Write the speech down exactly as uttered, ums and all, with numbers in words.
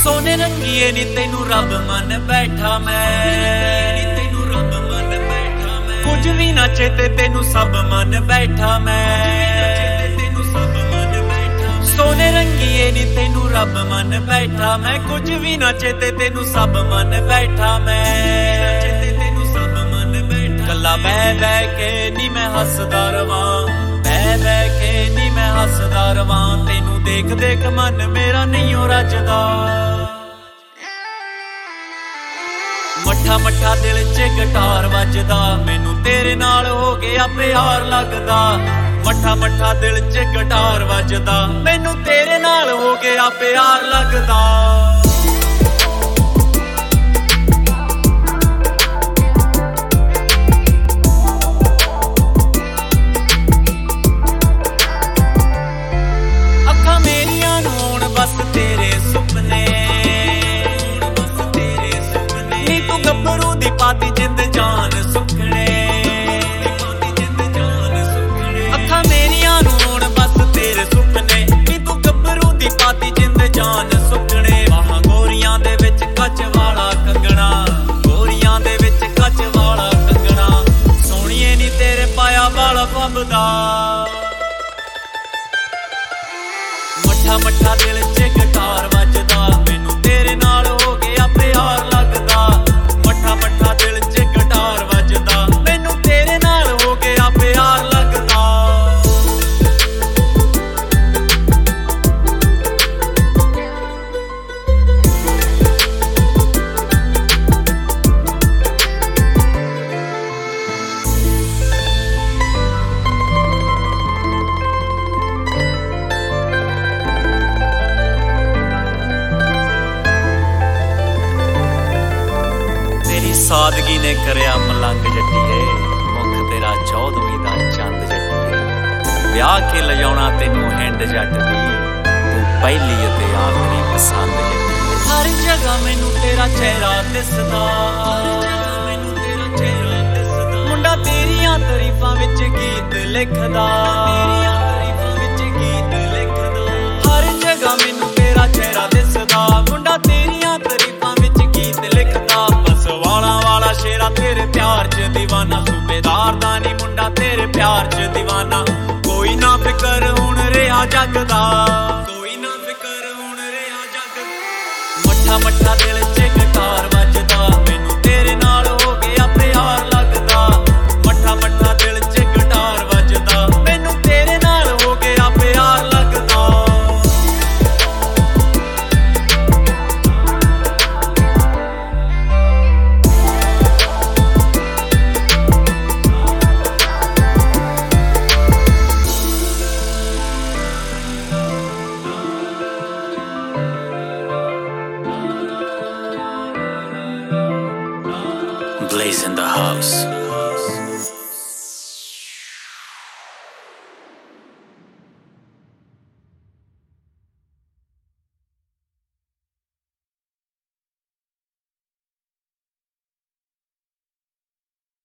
सोने रंगीए नी तेनू रब मन बैठा मैं, तेनू रब मन बैठा मैं। कुछ भी ना चेते तेनू सब मन बैठा मैं, तेनू सब मन बैठा। सोने रंगीए नी तेनू रब मन बैठा मैं। कुछ भी ना चेते तेनू सब मन बैठा मैं, तेनू सब मन बैठा। कला बह बह के नी मैं हसदा रवां, बह बह के नी मैं हसदा रवां। तेनू देख देख मन मेरा नहीं हो रजदा। मट्ठा मट्ठा दिल च गिटार वजदा, मैनू तेरे नाल हो गया प्यार लगदा। मट्ठा मट्ठा दिल च गिटार वजदा, मैनू तेरे नाल हो गया प्यार लगदा। अखां मेरियां नूं होण बस तेरे सुपने, गभरू दी पाती जिंद जान सुखने। अखां मेरियां नूं होण बस तेरे सुपने, नी तू गभरू दी पाती जिंद जान सुखने। बाहां गोरियां दे विच कच वाला कंगना, गोरियां दे विच कच वाला कंगना। सोहणीए नी तेरे पाया वाला फबदा। मट्ठा मट्ठा दिल च गिटार वजदा, मैनू तेरे नाल हो गया प्यार लगदा। मट्ठा मट्ठा दिल च गिटार वजदा, मैनू तेरे नाल हो गया प्यार लगदा। सादगी ने करया मलंग जट्टीए, मुख तेरा चौदहवीं दा चंद जट्टीए। ब्याह के लजाउणा तेनू हिंड जट दी, तू पहली ते आखरी पसंद जट्टीए। हर जगह मैनू तेरा चेहरा दिसदा, मैनू तेरा चेहरा दिसदा। मुंडा तेरियां तारीफां विच गीत लिखदा, तेरियां तारीफां विच गीत लिखदा। हर जगह मैनू तेरा चेहरा दिसदा, मुंडा तेरियां तारीफां विच गीत लिखदा। बस वाला वाला शेरा तेरे प्यार च दीवाना, सूबेदार दा नी मुंडा तेरे प्यार च दीवाना। कोई ना फिकर हुण रेहा जग दा, कोई ना फिकर हुण रेहा जग दा। मट्ठा मट्ठा दिल च